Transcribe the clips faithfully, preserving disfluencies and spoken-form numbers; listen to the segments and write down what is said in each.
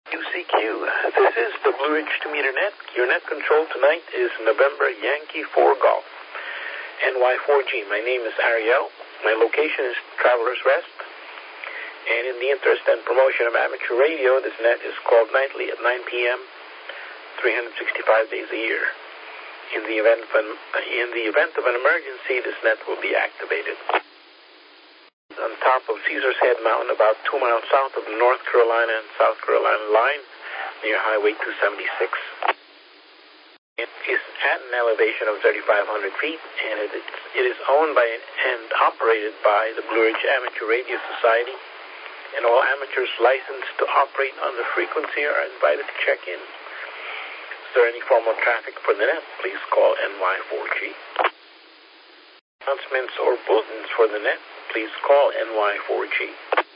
U C Q. This is the Blue Ridge two meter net. Your net control tonight is November Yankee four Golf, N Y four G. My name is Ariel. My location is Travelers Rest. And in the interest and promotion of amateur radio, this net is called nightly at nine p.m., three hundred sixty-five days a year. In the event of an, in the event of an emergency, this net will be activated. On top of Caesar's Head Mountain, about two miles south of the North Carolina and South Carolina line, near Highway two seventy-six. It is at an elevation of thirty-five hundred feet, and it is, it is owned by and operated by the Blue Ridge Amateur Radio Society, and all amateurs licensed to operate on the frequency are invited to check in. Is there any formal traffic for the net? Please call N Y four G. Announcements or bulletins for the net? Please call N Y four G.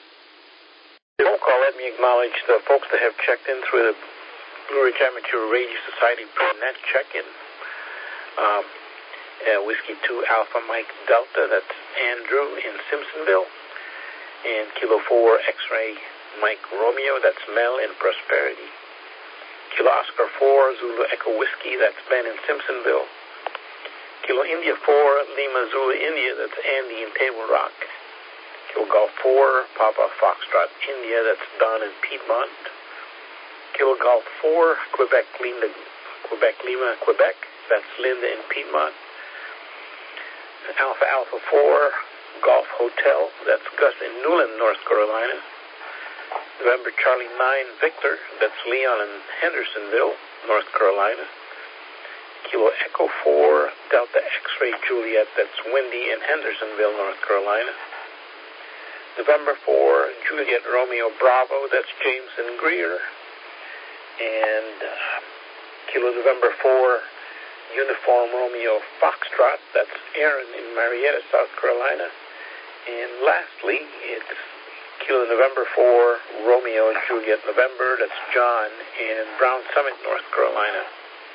Before call, let me acknowledge the folks that have checked in through the Blue Ridge Amateur Radio Society pre-net check-in. Um, uh, Whiskey two Alpha Mike Delta, that's Andrew in Simpsonville. And Kilo four X-Ray Mike Romeo, that's Mel in Prosperity. Kilo Oscar four Zulu Echo Whiskey, that's Ben in Simpsonville. Kilo India four Lima Zulu India, that's Andy in Table Rock. Kilo Golf four Papa Foxtrot India, that's Don in Piedmont. Kilo Golf four Quebec Linda, Quebec Lima Quebec, that's Linda in Piedmont. Alpha Alpha four Golf Hotel, that's Gus in Newland, North Carolina. November Charlie nine Victor, that's Leon in Hendersonville, North Carolina. Kilo Echo four Delta X-Ray Juliet, that's Wendy in Hendersonville, North Carolina. November four Juliet Romeo Bravo, that's James in Greer. And uh, Kilo November four Uniform Romeo Foxtrot, that's Aaron in Marietta, South Carolina. And lastly, it's Kilo November four Romeo Juliet November, that's John in Brown Summit, North Carolina.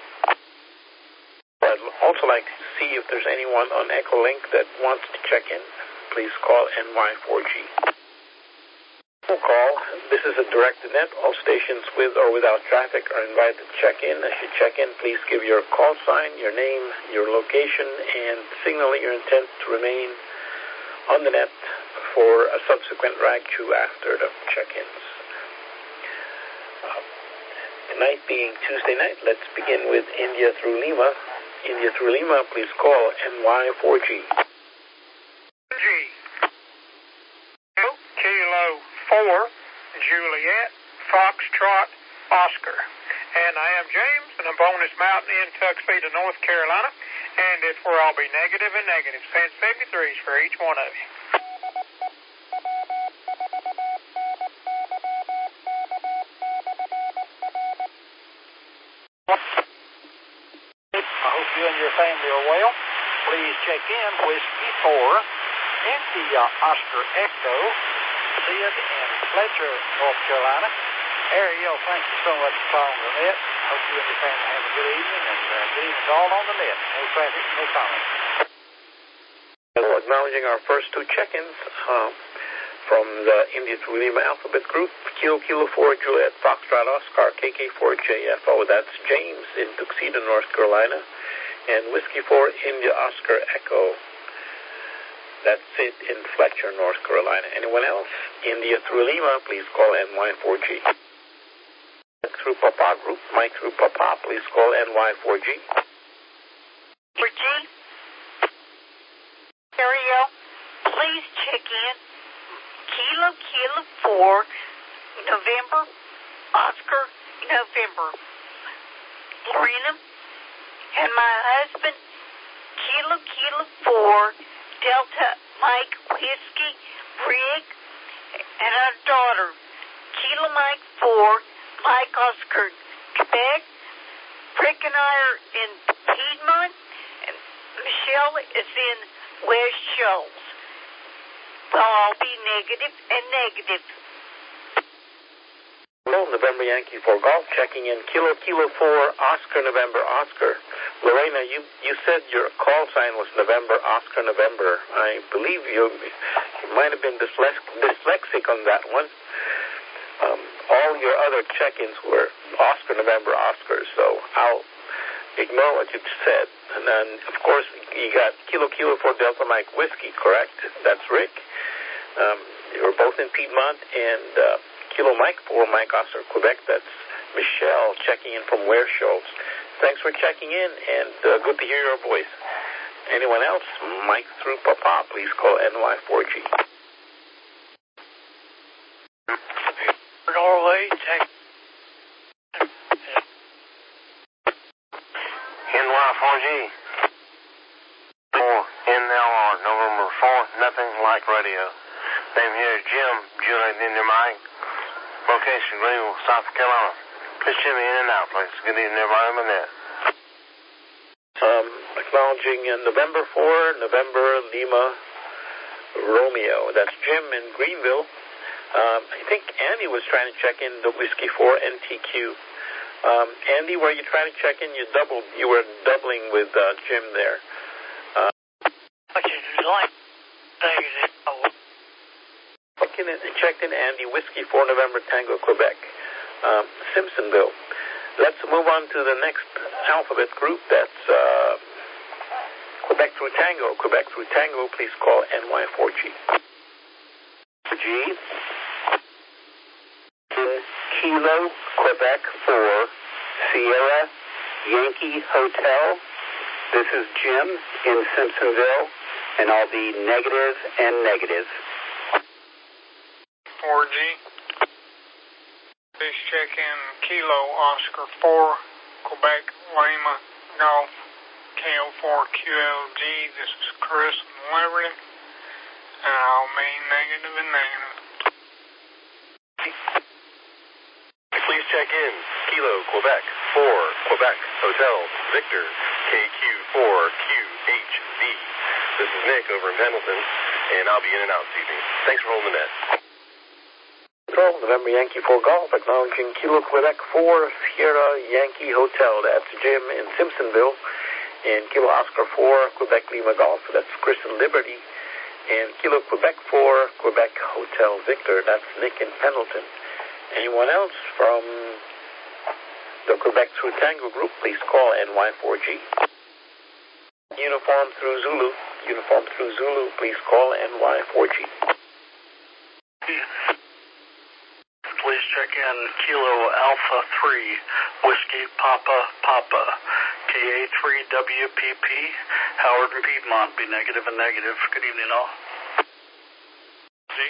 I'd also like to see if there's anyone on Echolink that wants to check in. Please call N Y four G. Call. This is a directed net. All stations with or without traffic are invited to check in. As you check in, please give your call sign, your name, your location, and signal your intent to remain on the net for a subsequent rag chew after the check-ins. Uh, tonight being Tuesday night, let's begin with India through Lima. India through Lima, please call N Y four G. G. Kilo four Juliet Foxtrot Oscar. And I am James, and I'm on this mountain in Tuxedo, North Carolina, and it's where I'll be negative and negative. Send seventy-threes for each one of you. I hope you and your family are well. Please check in Whiskey four, India Oscar Echo, Sid in Fletcher, North Carolina. Ariel, thank you so much for calling the net. Hope you and your family have a good evening, and uh, good evening to all on the net. No traffic, no comment. Acknowledging our first two check-ins uh, from the India through Lima alphabet group, Kilo Kilo four Juliet Foxtrot Oscar K K four J F O, that's James in Tuxedo, North Carolina, and Whiskey four India Oscar Echo, that's Sid in Fletcher, North Carolina. Anyone else? India through Lima, please call N Y four G. Through Papa group, Mike through Papa, please call N Y four G. four G? Ariel, please check in Kilo Kilo four November Oscar November. Lorena and my husband Kilo Kilo four Delta Mike Whiskey Rig, and our daughter Kilo Mike four Mike Oscar Quebec. Rick and I are in Piedmont, and Michelle is in West Shoals. Well, I'll be negative and negative. Hello, November Yankee four Golf, checking in Kilo Kilo four Oscar November Oscar. Lorena, you, you said your call sign was November Oscar November. I believe you, you might have been dyslex, dyslexic on that one. Um, all your other check-ins were Oscar, November, Oscar, so I'll ignore what you said. And then, of course, you got Kilo Kilo for Delta Mike Whiskey, correct? That's Rick. Um, you were both in Piedmont. And uh, Kilo Mike for Mike Oscar, Quebec. That's Michelle checking in from Ware Shoals. Thanks for checking in, and uh, good to hear your voice. Anyone else? Mike through Papa, please call N Y four G. Norway, Texas. N Y four G. four N L R, November fourth, nothing like radio. Name here is Jim, Juliet in your mic. Location, Greenville, South Carolina. Please check me in and out, please. Good evening, everybody on the net. Um, acknowledging uh, November fourth, November Lima Romeo. That's Jim in Greenville. Um, I think Andy was trying to check in the Whiskey four N T Q. Um, Andy, were you trying to check in? You doubled. You were doubling with uh, Jim there. Uh, What you like? checked in, checked in Andy, Whiskey four November Tango, Quebec. Um, Simpsonville. Let's move on to the next alphabet group. That's uh, Quebec through Tango. Quebec through Tango, please call N Y four G. G. Kilo, Quebec four, Sierra, Yankee Hotel. This is Jim in Simpsonville, and I'll be negative and negative. four G. Please check in Kilo Oscar four, Quebec Lima Golf, K O four Q L G. This is Chris in Liberty, and I'll be negative and negative. Please check in Kilo, Quebec four, Quebec Hotel, Victor, K Q four Q H V. This is Nick over in Pendleton, and I'll be in and out this evening. Thanks for holding the net. Control, November Yankee four Golf, acknowledging Kilo, Quebec four, Sierra Yankee Hotel. That's Jim in Simpsonville. And Kilo Oscar four, Quebec Lima Golf. That's Chris in Liberty. And Kilo Quebec four, Quebec Hotel Victor. That's Nick in Pendleton. Anyone else from the Quebec through Tango group, please call N Y four G. Uniform through Zulu. Uniform through Zulu, please call N Y four G. Please check in Kilo Alpha three, Whiskey Papa Papa, K A three W P P, Howard and Piedmont, be negative and negative. Good evening all. G.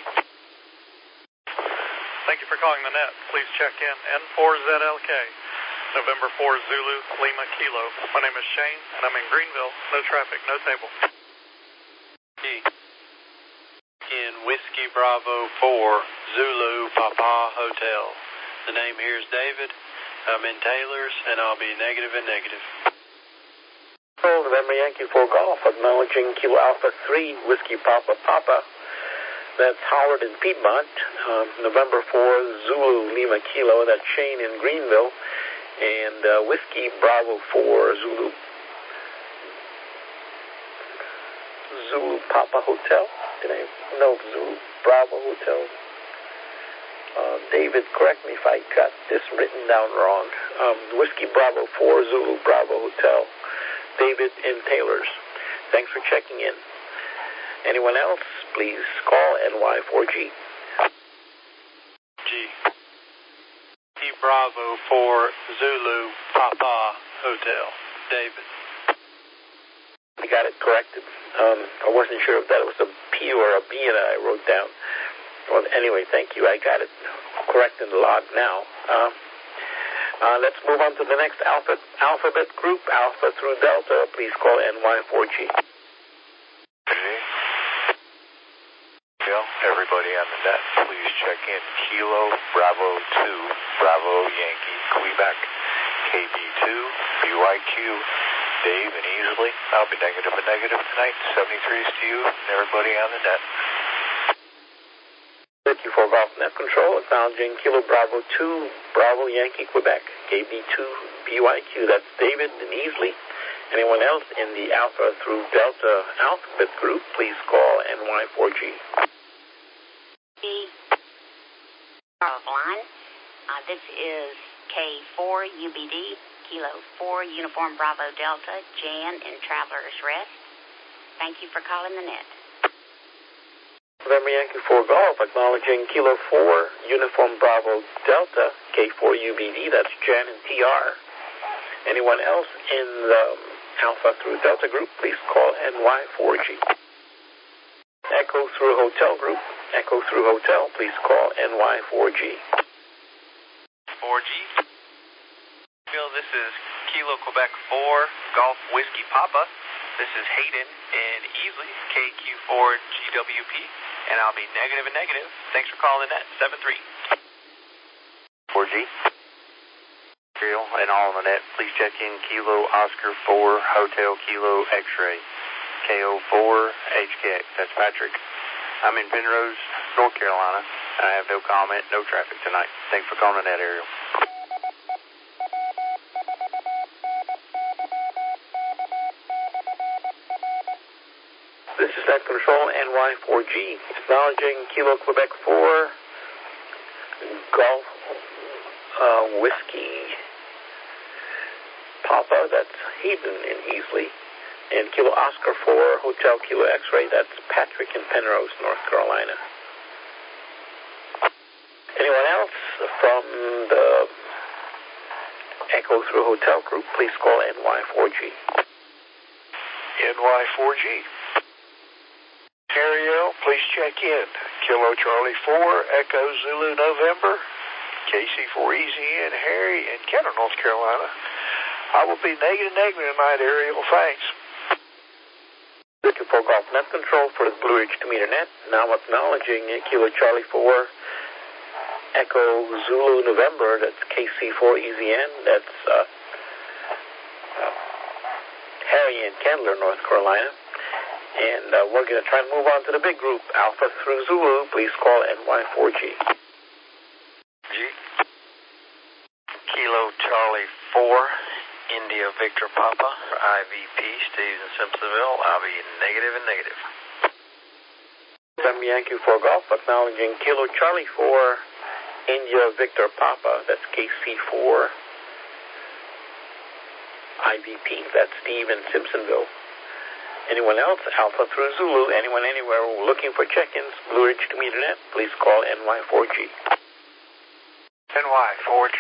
Thank you for calling the net. Please check in N four Z L K, November four Zulu, Lima Kilo. My name is Shane, and I'm in Greenville. No traffic, no table. G. In Whiskey Bravo four, Zulu Papa Hotel. The name here is David. I'm in Taylor's, and I'll be negative and negative. Control, November Yankee four Golf, acknowledging Kilo Alpha three, Whiskey Papa Papa. That's Howard in Piedmont. Um, November four, Zulu Lima Kilo. That's Shane in Greenville. And uh, Whiskey Bravo four, Zulu Zulu Papa Hotel. Did I know Zulu Bravo Hotel? Uh, David, correct me if I got this written down wrong. Um, Whiskey Bravo four, Zulu Bravo Hotel. David in Taylor's. Thanks for checking in. Anyone else? Please call N Y four G. G. E Bravo four, Zulu Papa Hotel. David. I got it corrected. Um, I wasn't sure if that was a P or a B that I wrote down. Well, anyway, thank you. I got it correct in the log now. Uh, uh, let's move on to the next alphabet, alphabet group, Alpha through Delta. Please call N Y four G. Everybody on the net, please check in Kilo Bravo two, Bravo Yankee Quebec, K B two, B Y Q, Dave and Easley. I'll be negative and negative tonight. seventy-threes to you and everybody on the net. Thank you for Golf Net Control, acknowledging Kilo Bravo two, Bravo Yankee Quebec, K B two, B Y Q. That's David and Easley. Anyone else in the Alpha through Delta alphabet group, please call N Y four G. Bravo one, Uh, this is K four U B D, Kilo four, Uniform Bravo Delta, Jan in Traveler's Rest. Thank you for calling the net. November Yankee four Golf, acknowledging Kilo four, Uniform Bravo Delta, K four U B D, that's Jan and T R. Anyone else in the Alpha through Delta group, please call N Y four G. Echo through Hotel group, Echo through Hotel, please call N Y four G. four G. Bill, this is Kilo Quebec four, Golf Whiskey Papa. This is Hayden in Easley, K Q four G W P, and I'll be negative and negative. Thanks for calling the net, seven three. four G. Serial and all on the net, please check in Kilo Oscar four, Hotel Kilo X-Ray, K O four H K X. That's Patrick. I'm in Penrose, North Carolina. I have no comment, no traffic tonight. Thanks for calling the net, Ariel. This is Net Control N Y four G, acknowledging Kilo Quebec four, Golf uh, Whiskey Papa, that's Hayden in Easley, and Kilo Oscar four, Hotel Kilo X-Ray, that's Patrick in Penrose, North Carolina. Anyone else from the Echo through Hotel group, please call N Y four G. N Y four G. Ariel, please check in. Kilo Charlie four, Echo Zulu November, K C four Easy in Harry in Kenner, North Carolina. I will be negative negative tonight, Ariel. Thanks. Looking for Golf Net Control for the Blue Ridge two meter net. Now acknowledging Kilo Charlie four, Echo Zulu November, that's K C four Easy N, that's uh, uh, Harry in Candler, North Carolina. And uh, we're going to try and move on to the big group, Alpha through Zulu. Please call N Y four G. G. Kilo Charlie four, India Victor Papa, I V P, Steves in Simpsonville. I'll be negative and negative. November Yankee four Golf, acknowledging Kilo Charlie four, India Victor Papa, that's K C four, I V P, that's Steve in Simpsonville. Anyone else, Alpha through Zulu, anyone anywhere looking for check-ins, Blue Ridge two meter net, please call N Y four G. N Y four G.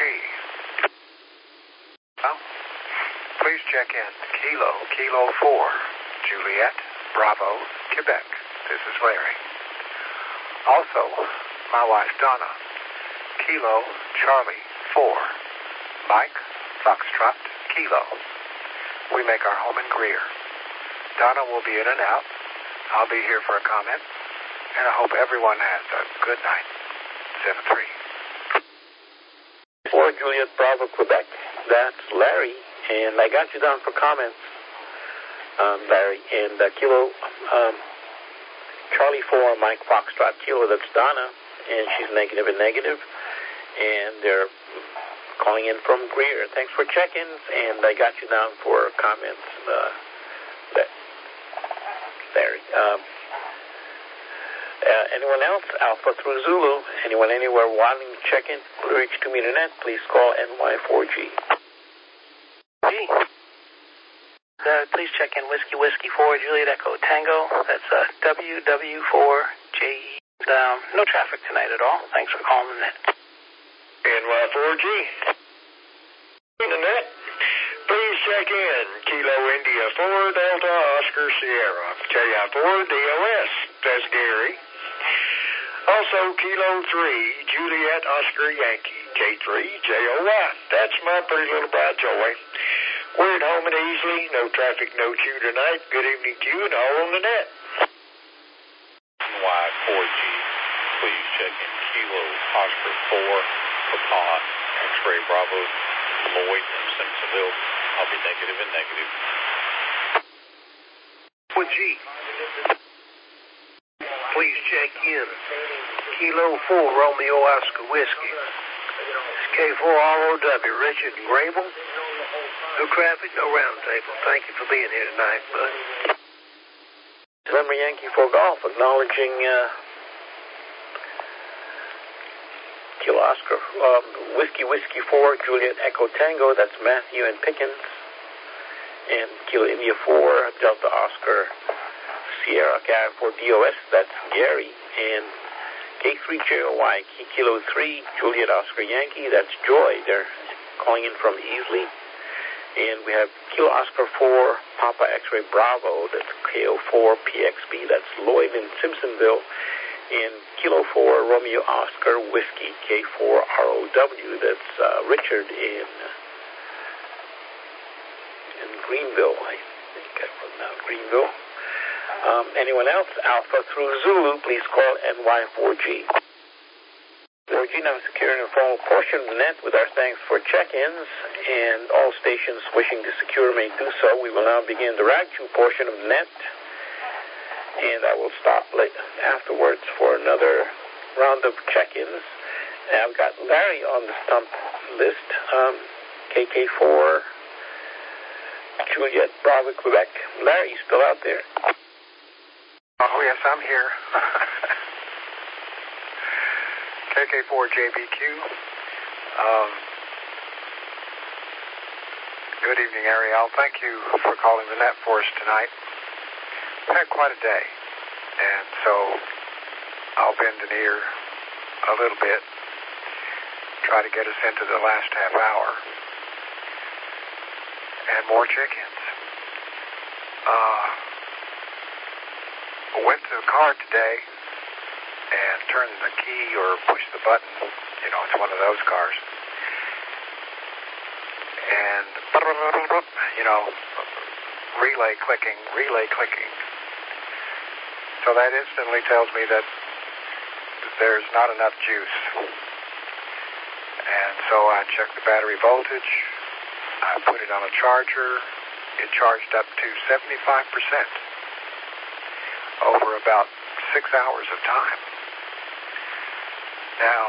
Well, please check in Kilo, Kilo four, Juliet, Bravo, Quebec. This is Larry. Also, my wife Donna, Kilo, Charlie four, Mike, Foxtrot, Kilo. We make our home in Greer. Donna will be in and out. I'll be here for a comment. And I hope everyone has a good night. seven three. For Juliet Bravo, Quebec, that's Larry. And I got you down for comments, um, Larry. And uh, Kilo, um, Charlie four, Mike Foxtrot, Kilo, that's Donna. And she's negative and negative. And they're calling in from Greer. Thanks for check-ins. And I got you down for comments, uh, that. Larry. Um, uh, anyone else? Alpha through Zulu. Anyone anywhere wanting to check in? Blue Ridge two meter net, please call N Y four G. G. Uh, please check in Whiskey Whiskey four, Juliet Echo Tango. That's uh, W W four J E. Um, no traffic tonight at all. Thanks for calling the net. N Y four G. In the net. Please check in Kilo India four, Delta Oscar Sierra, K I four D O S, that's Gary. Also Kilo three, Juliet Oscar Yankee, K three J O Y, that's my pretty little bride Joy. We're at home and Easley, no traffic, no queue tonight. Good evening to you and all on the net. N Y four G, please check in Kilo Oscar four, Papa, X-Ray Bravo, Lloyd in Simpsonville. I'll be negative and negative. With G. Please check in Kilo four, Romeo Oscar Whiskey. It's K four R O W, Richard and Grable. No traffic, no round table. Thank you for being here tonight, bud. November Yankee four Golf, acknowledging uh, Kilo Oscar, um, Whiskey Whiskey four, Juliet Echo Tango, that's Matthew and Pickens. And Kilo India four, Delta Oscar, Sierra Cab for D O S, that's Gary. And K three J O Y, Kilo three, Juliet Oscar Yankee, that's Joy. They're calling in from Easley. And we have Kilo Oscar four, Papa X-Ray Bravo, that's K O four P X B, that's Lloyd in Simpsonville. And Kilo four, Romeo Oscar Whiskey, K four R O W, that's uh, Richard in, in Greenville. I think I wrote down Greenville. Um, anyone else? Alpha through Zulu, please call N Y four G. four G now securing the formal portion of the net with our thanks for check-ins, and all stations wishing to secure may do so. We will now begin the Ragchu portion of the net, and I will stop late afterwards for another round of check-ins. And I've got Larry on the stump list, um, K K four, Juliet Bravo, Quebec. Larry, you still out there? Oh, yes, I'm here. K K four J B Q. Um, good evening, Ariel. Thank you for calling the net for us tonight. We've had quite a day, and so I'll bend an ear a little bit, try to get us into the last half hour, and more check-ins. Uh, went to the car today and turn the key or push the button. You know, it's one of those cars. And, you know, relay clicking, relay clicking. So that instantly tells me that there's not enough juice. And so I checked the battery voltage. I put it on a charger. It charged up to seventy-five percent over about six hours of time. Now,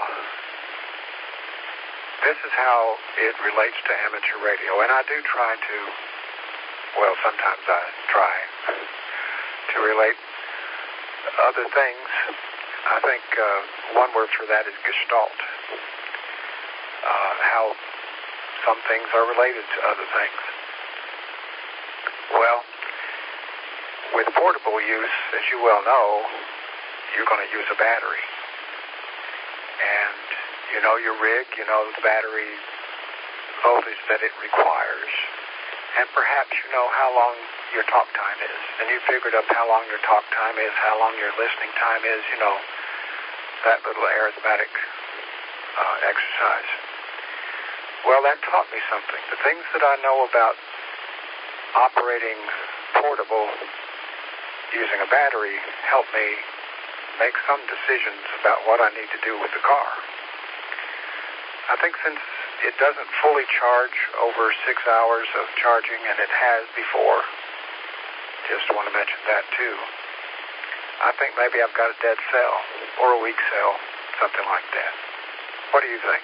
this is how it relates to amateur radio, and I do try to, well, sometimes I try to relate other things. I think uh, one word for that is gestalt, uh, how some things are related to other things. Well, with portable use, as you well know, you're going to use a battery. And you know your rig, you know the battery voltage that it requires, and perhaps you know how long your talk time is. And you figured up how long your talk time is, how long your listening time is, you know, that little arithmetic uh, exercise. Well, that taught me something. The things that I know about operating portable using a battery help me make some decisions about what I need to do with the car. I think since it doesn't fully charge over six hours of charging, and it has before, just want to mention that too, I think maybe I've got a dead cell or a weak cell, something like that. What do you think?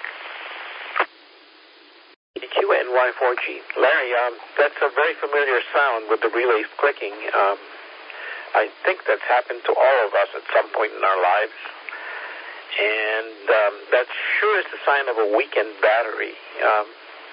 Q N Y four G. Larry, um, that's a very familiar sound with the relays clicking. Um, I think that's happened to all of us at some point in our lives. And um, that sure is a sign of a weakened battery. Um,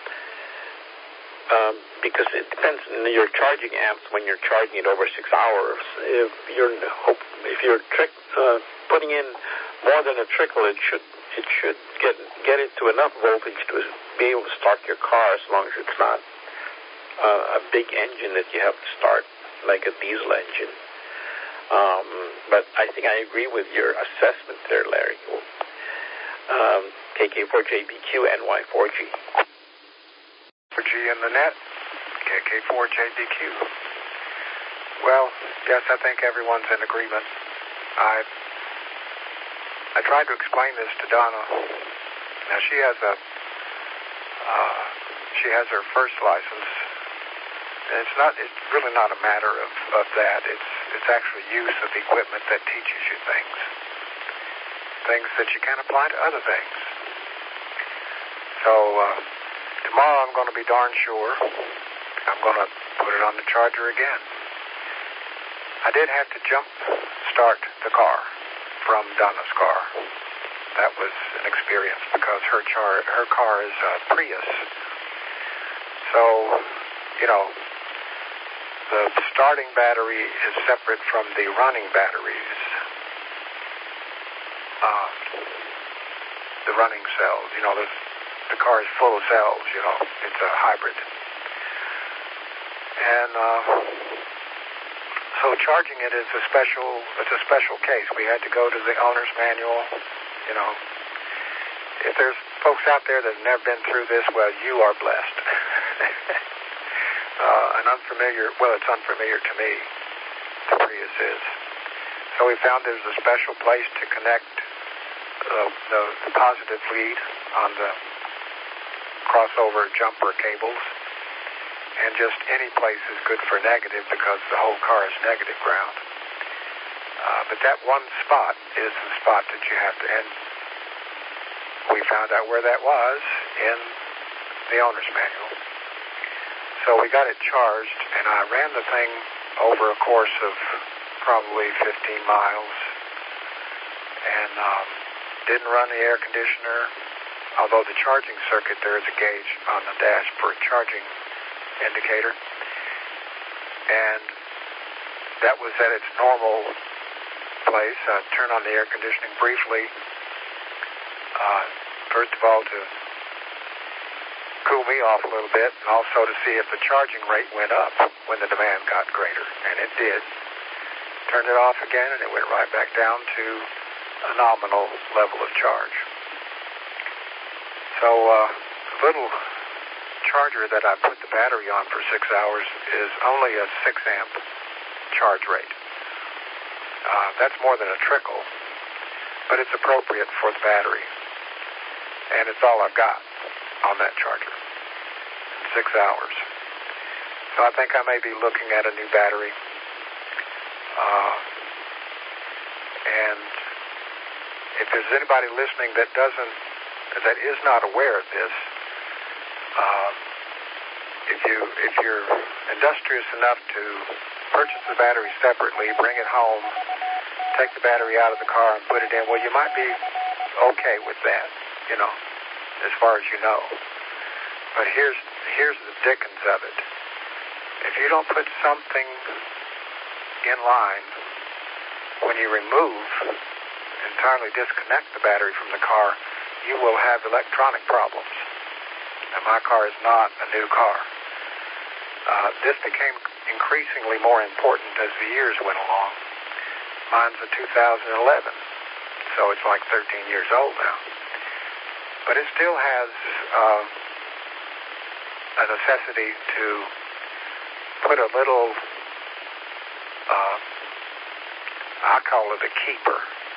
um, because it depends on your charging amps when you're charging it over six hours. If you're if you're trick, uh, putting in more than a trickle, it should it should get get it to enough voltage to be able to start your car, as long as it's not uh, a big engine that you have to start like a diesel engine. Um, but I think I agree with your assessment there, Larry. Um, K K four J B Q N Y four G. four G in the net, K K four J B Q. Well, yes, I think everyone's in agreement. I I tried to explain this to Donna. Now she has a uh, she has her first license. And it's not it's really not a matter of, of that. It's it's actually use of equipment that teaches you things. Things that you can apply to other things. So uh, tomorrow I'm going to be darn sure I'm going to put it on the charger again. I did have to jump start the car from Donna's car. that was an experience because her char her car is a Prius. So, you know, the starting battery is separate from the running batteries. Uh, the running cells, you know, the, the car is full of cells, you know, it's a hybrid. And uh, so charging it is a special, it's a special case. We had to go to the owner's manual, you know. If there's folks out there that have never been through this, well, you are blessed. uh, an unfamiliar, well, it's unfamiliar to me, the Prius is. So we found there's a special place to connect uh, the, the positive lead on the crossover jumper cables. And just any place is good for negative because the whole car is negative ground. Uh, but that one spot is the spot that you have to, and we found out where that was in the owner's manual. So we got it charged, and I ran the thing over a course of probably fifteen miles, and um, didn't run the air conditioner, although the charging circuit, there is a gauge on the dash for a charging indicator, and that was at its normal place. I turned on the air conditioning briefly, uh, first of all to cool me off a little bit, and also to see if the charging rate went up when the demand got greater, and it did. Turned it off again, and it went right back down to a nominal level of charge. So uh, a little charger that I put the battery on for six hours is only a six amp charge rate. Uh, that's more than a trickle, but it's appropriate for the battery, and it's all I've got on that charger. Six hours. So I think I may be looking at a new battery. Uh, and if there's anybody listening that doesn't, that is not aware of this, uh, if you if you're industrious enough to purchase the battery separately, bring it home, take the battery out of the car and put it in, well, you might be okay with that, you know, as far as you know. But here's here's the dickens of it. If you don't put something in line when you remove, entirely disconnect the battery from the car, you will have electronic problems. And my car is not a new car. Uh, this became increasingly more important as the years went along. Mine's a two thousand eleven, so it's like thirteen years old now. But it still has uh, a necessity to put a little, uh, I call it a keeper.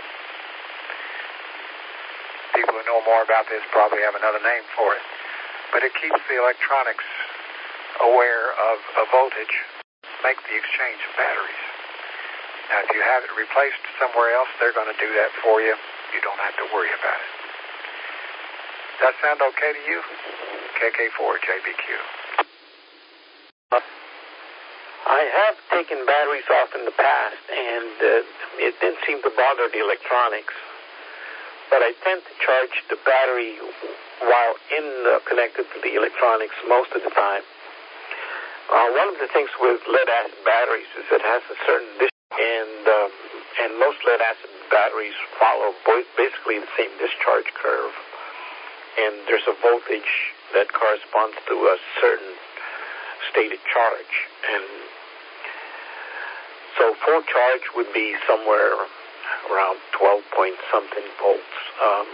People who know more about this probably have another name for it. But it keeps the electronics aware of a voltage, make the exchange of batteries. Now, if you have it replaced somewhere else, they're going to do that for you. You don't have to worry about it. Does that sound okay to you? K K four J B Q. I have taken batteries off in the past, and uh, it didn't seem to bother the electronics. But I tend to charge the battery while in uh, connected to the electronics most of the time. Uh, one of the things with lead-acid batteries is it has a certain dis- and um, and most lead-acid batteries follow bo- basically the same discharge curve, and there's a voltage that corresponds to a certain stated charge, and so full charge would be somewhere around twelve point something volts. Um,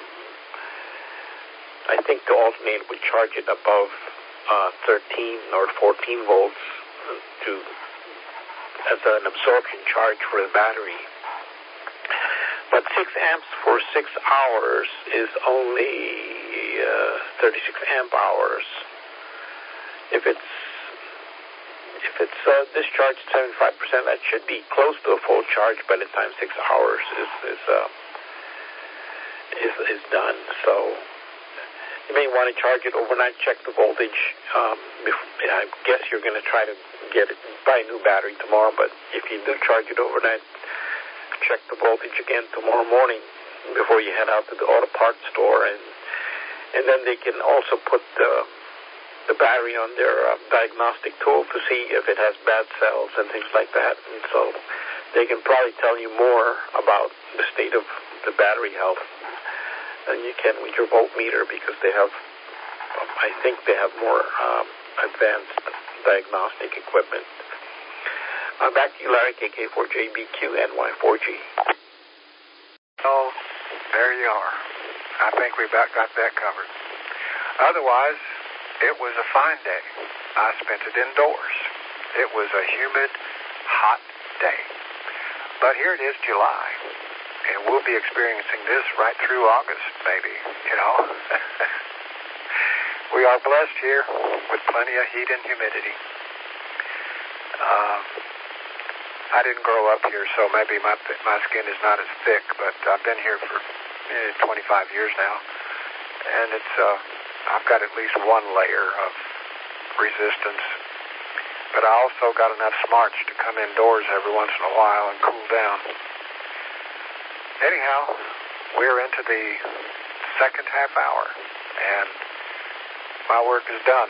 I think the alternator would charge it above uh, thirteen or fourteen volts to as an absorption charge for the battery. But six amps for six hours is only uh, thirty-six amp hours. If it's If it's uh, discharged seventy-five percent, that should be close to a full charge by the time six hours is is uh, is, is done. So you may want to charge it overnight. Check the voltage. Um, before, I guess you're going to try to get it, buy a new battery tomorrow. But if you do charge it overnight, check the voltage again tomorrow morning before you head out to the auto parts store, and and then they can also put the the battery on their uh, diagnostic tool to see if it has bad cells and things like that. And so they can probably tell you more about the state of the battery health than you can with your voltmeter, because they have, I think they have more um, advanced diagnostic equipment. Uh, back to you, Larry, K K four J B Q N Y four G. Oh, there you are. I think we about got that covered. Otherwise, it was a fine day. I spent it indoors. It was a humid, hot day. But here it is, July, and we'll be experiencing this right through August, maybe, you know. We are blessed here with plenty of heat and humidity. Um, I didn't grow up here, so maybe my my skin is not as thick, but I've been here for eh, twenty-five years now, and it's uh, I've got at least one layer of resistance. But I also got enough smarts to come indoors every once in a while and cool down. Anyhow, we're into the second half hour, and my work is done.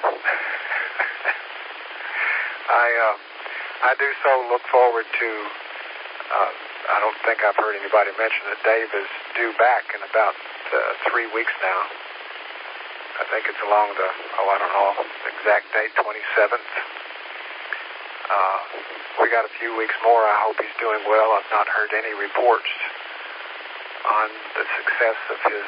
I uh, I do so look forward to, uh, I don't think I've heard anybody mention that Dave is due back in about uh, three weeks now. I think it's along the, oh, I don't know, exact date, twenty-seventh. Uh, we got a few weeks more. I hope he's doing well. I've not heard any reports on the success of his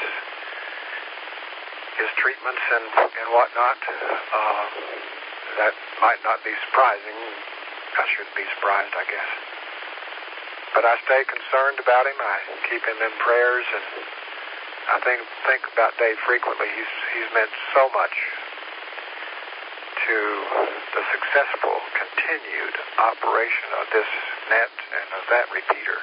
his treatments and, and whatnot. Uh, that might not be surprising. I shouldn't be surprised, I guess. But I stay concerned about him. I keep him in prayers, and I think think about Dave frequently. He's he's meant so much to the successful continued operation of this net and of that repeater.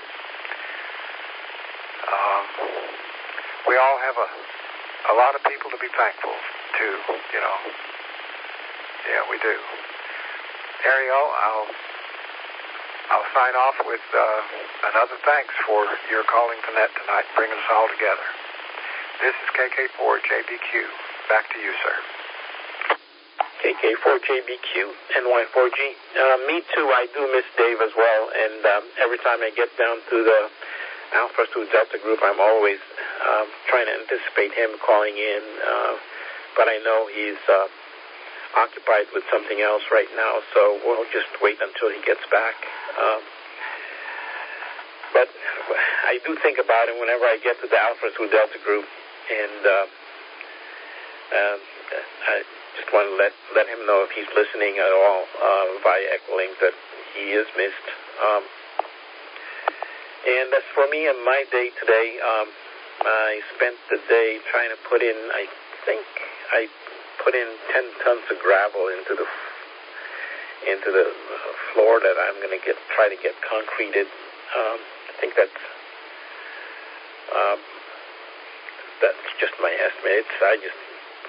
Um, we all have a a lot of people to be thankful to, you know. Yeah, we do. Ariel, I'll I'll sign off with uh, another thanks for your calling the net tonight, bringing us all together. This is K K four J B Q. Back to you, sir. K K four J B Q N Y four G. Uh, me too. I do miss Dave as well, and um, every time I get down to the Alpha two Delta group, I'm always um, trying to anticipate him calling in, uh, but I know he's uh, occupied with something else right now, so we'll just wait until he gets back. Um, but I do think about him whenever I get to the Alpha two Delta group, and uh, uh, I just want to let let him know if he's listening at all uh, via Echolink that he is missed. Um, and as for me and my day today, um, I spent the day trying to put in, I think I put in ten tons of gravel into the into the floor that I'm going to get try to get concreted. Um, I think that's um, that's just my estimate. It's, I just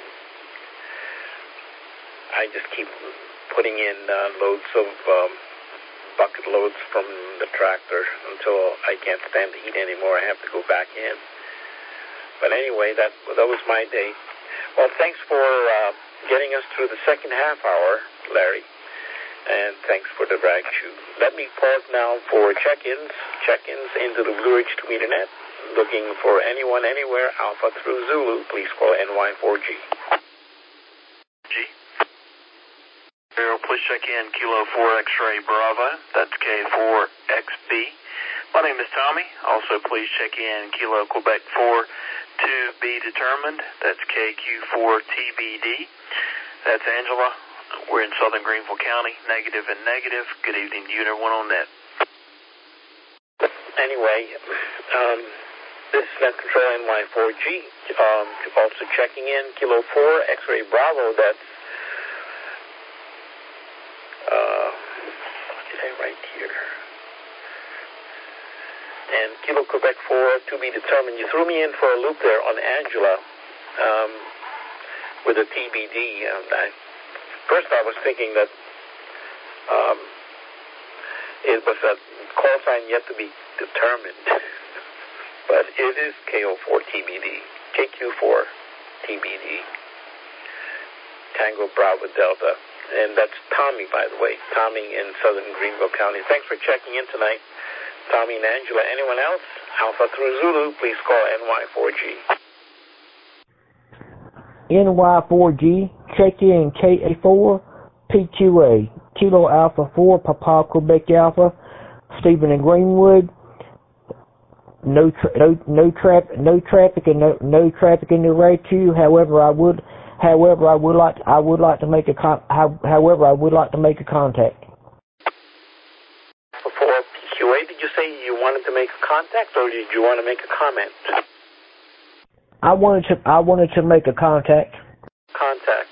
I just keep putting in uh, loads of um, bucket loads from the tractor until I can't stand the heat anymore. I have to go back in. But anyway, that that was my day. Well, thanks for uh, getting us through the second half hour, Larry, and thanks for the rag shoe. Let me pause now for check-ins, check-ins into the Blue Ridge two meter net. Looking for anyone, anywhere, Alpha through Zulu, please call N Y four G. G. Please check in Kilo four X-ray Bravo. That's K four X B. My name is Tommy. Also, please check in Kilo Quebec four to be determined. That's K Q four T B D. That's Angela. We're in southern Greenville County. Negative and negative. Good evening to you and everyone on net. Anyway, um, this is Net Control N Y four G. Um, also checking in Kilo four X-ray Bravo. That's Uh, what did I write here? And Kilo Quebec four to be determined. You threw me in for a loop there on Angela um, with a T B D. And I, first I was thinking that um, it was a call sign yet to be determined. But but it is K O four T B D, K Q four T B D, Tango Bravo Delta. And that's Tommy, by the way, Tommy in southern Greenville County. Thanks for checking in tonight, Tommy and Angela. Anyone else? Alpha through Zulu, please call N Y four G. N Y four G, check in K A four P Q A, Kilo Alpha four, Papa Quebec Alpha, Stephen in Greenwood. No, tra- no, no traffic, no traffic, and no, no traffic in the right queue. However, I would. However, I would like to, I would like to make a con- how, however I would like to make a contact. Before P Q A, did you say you wanted to make a contact, or did you want to make a comment? I wanted to I wanted to make a contact. Contact.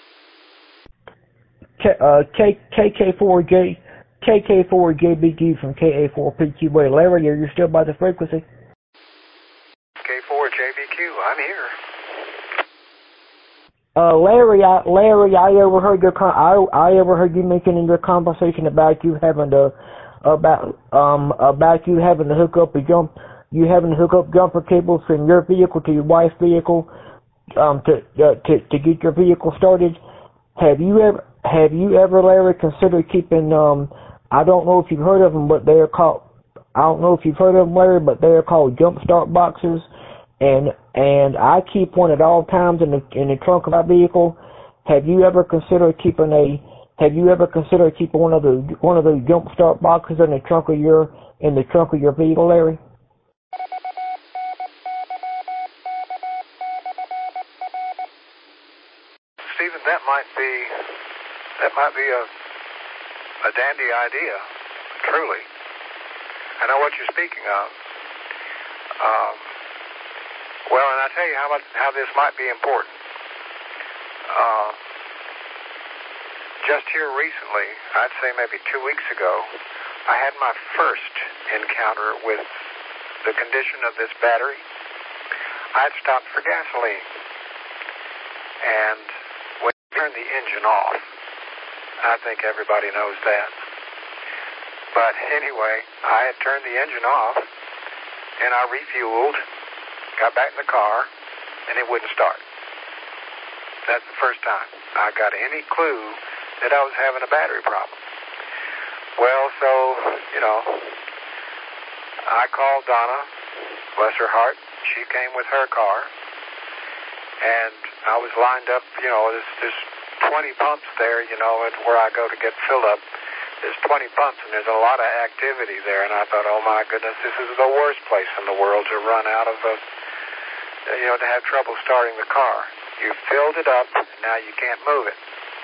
K uh K K K four J K K four J B Q from K A four P Q A. Larry, are you still by the frequency? K four J B Q, I'm here. Uh, Larry, I, Larry, I overheard your con- I, I overheard you mentioning your conversation about you having to, about um about you having to hook up a jump, you having to hook up jumper cables from your vehicle to your wife's vehicle, um to uh, to to get your vehicle started. Have you ever have you ever, Larry, considered keeping um I don't know if you've heard of them, but they're called I don't know if you've heard of them, Larry, but they're called jump start boxes. And and I keep one at all times in the in the trunk of my vehicle. Have you ever considered keeping a Have you ever considered keeping one of those one of those jump start boxes in the trunk of your in the trunk of your vehicle, Larry? Stephen, that might be that might be a a dandy idea. Truly, I know what you're speaking of. Um. Well, and I tell you how much, how this might be important. Uh, just here recently, I'd say maybe two weeks ago, I had my first encounter with the condition of this battery. I'd stopped for gasoline, and when you turn the engine off, I think everybody knows that. But anyway, I had turned the engine off, and I refueled. Got back in the car, and it wouldn't start. That's the first time I got any clue that I was having a battery problem. Well, so, you know, I called Donna, bless her heart. She came with her car, and I was lined up, you know, there's, there's twenty pumps there, you know, where I go to get fill up. There's twenty pumps, and there's a lot of activity there, and I thought, oh, my goodness, this is the worst place in the world to run out of a you know, to have trouble starting the car. You filled it up, and now you can't move it.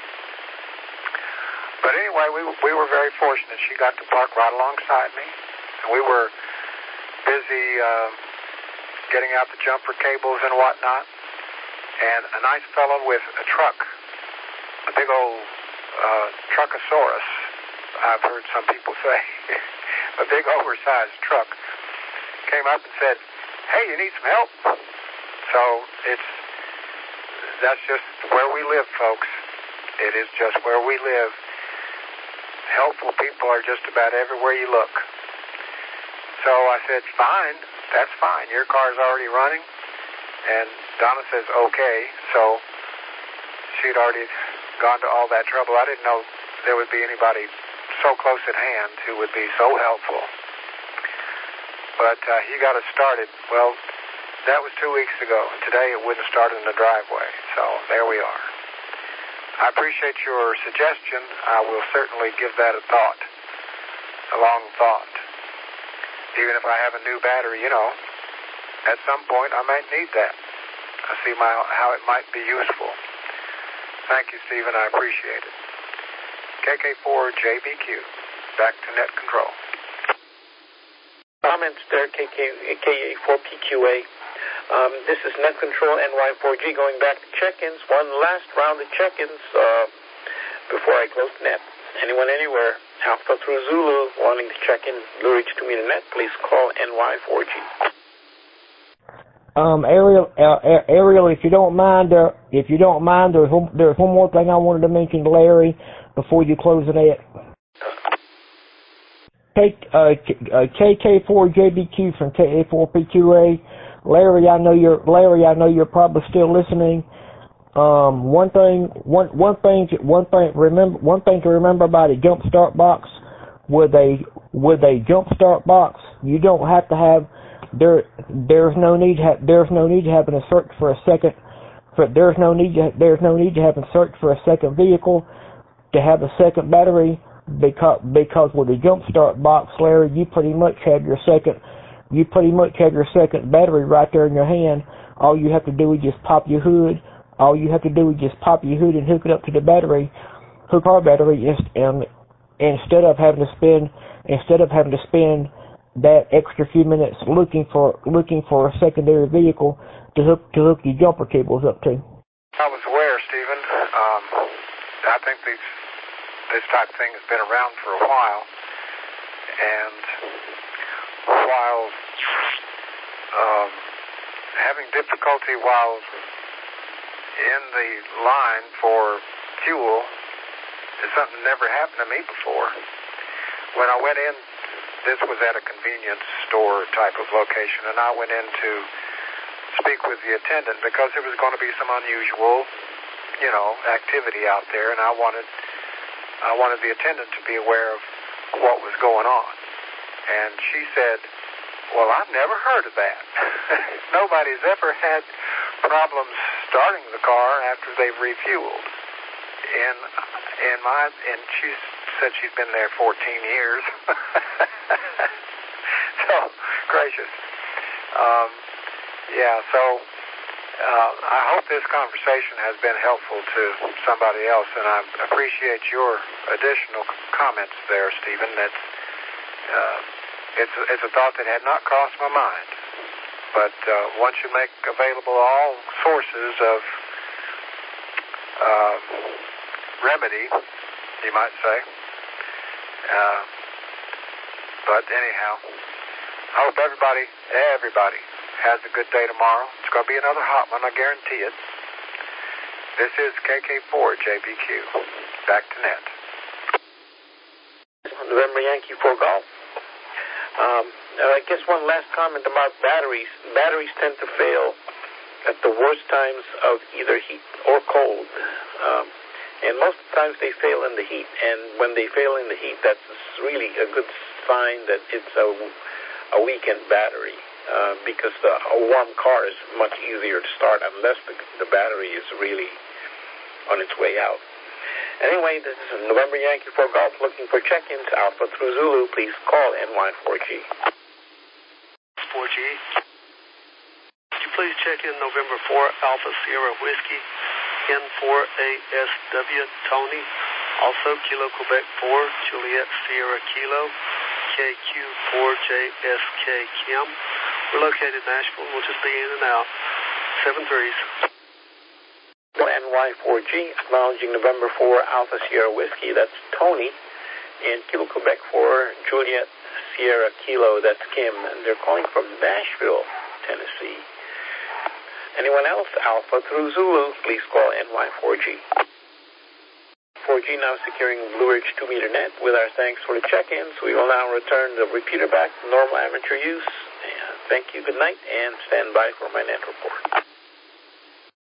But anyway, we we were very fortunate. She got to park right alongside me, and we were busy uh, getting out the jumper cables and whatnot. And a nice fellow with a truck, a big old uh, truckosaurus, I've heard some people say, a big oversized truck, came up and said, "Hey, you need some help?" So it's, that's just where we live, folks. It is just where we live. Helpful people are just about everywhere you look. So I said, fine, that's fine. Your car's already running. And Donna says, okay. So she'd already gone to all that trouble. I didn't know there would be anybody so close at hand who would be so helpful. But uh, he got us started. Well, that was two weeks ago. Today it wouldn't start in the driveway. So there we are. I appreciate your suggestion. I will certainly give that a thought, a long thought. Even if I have a new battery, you know, at some point I might need that. I see my, how it might be useful. Thank you, Stephen. I appreciate it. K K four J B Q, back to net control. Comments there, K A four P Q A. Um, this is Net Control N Y four G going back to check-ins. One last round of check-ins uh, before I close the net. Anyone, anywhere, Alpha through Zulu, wanting to check in Blue Ridge two meter net, please call N Y four G. Um, Ariel, uh, Ariel, if you don't mind, uh, if you don't mind, there's one, there's one more thing I wanted to mention to Larry before you close the net. K, uh, K K four J B Q from K A four P Q A. Larry, I know you're Larry. I know you're probably still listening. Um, one thing, one one thing, one thing. Remember, one thing to remember about a jump start box. With a with a jump start box, you don't have to have there. There's no need. Ha, there's no need to having a search for a second. For there's no need. To, there's no need to have a search for a second vehicle to have a second battery. Because because with a jump start box, Larry, you pretty much have your second. You pretty much have your second battery right there in your hand. All you have to do is just pop your hood. All you have to do is just pop your hood and hook it up to the battery. Hook our battery and. Instead of having to spend, instead of having to spend that extra few minutes looking for looking for a secondary vehicle to hook to hook your jumper cables up to. I was aware, Stephen. Um, I think these this type of thing has been around for a while, and while um, having difficulty while in the line for fuel. It's something that never happened to me before. When I went in, this was at a convenience store type of location, and I went in to speak with the attendant because there was going to be some unusual, you know, activity out there, and I wanted, I wanted the attendant to be aware of what was going on. And she said, "Well, I've never heard of that. Nobody's ever had problems starting the car after they've refueled." And and my and she said she's been there fourteen years. So gracious, um, yeah. So uh, I hope this conversation has been helpful to somebody else, and I appreciate your additional comments there, Stephen. That's uh, it's it's a thought that had not crossed my mind, but uh, once you make available all sources of uh, remedy, you might say. Uh, but anyhow, I hope everybody, everybody has a good day tomorrow. It's going to be another hot one, I guarantee it. This is K K four J B Q. Back to net. November Yankee four Golf. Um, I guess one last comment about batteries. Batteries tend to fail at the worst times of either heat or cold. Um, And most of the times they fail in the heat. And when they fail in the heat, that's really a good sign that it's a, a weakened battery. Uh, because the, a warm car is much easier to start unless the, the battery is really on its way out. Anyway, this is November Yankee four Golf looking for check-ins. Alpha through Zulu. Please call N Y four G. four G. Could you please check in November four Alpha Sierra Whiskey? N four A S W Tony, also Kilo Quebec four Juliet Sierra Kilo, K Q four J S K Kim. We're located in Nashville. We'll just be in and out. Seven threes. N Y four G, acknowledging November four Alpha Sierra Whiskey. That's Tony. And Kilo Quebec four Juliet Sierra Kilo. That's Kim. And they're calling from Nashville, Tennessee. Anyone else? Alpha through Zulu, please call N Y four G. four G now securing Blue Ridge two meter net. With our thanks for the check-ins, we will now return the repeater back to normal amateur use. And thank you, good night, and stand by for my net report.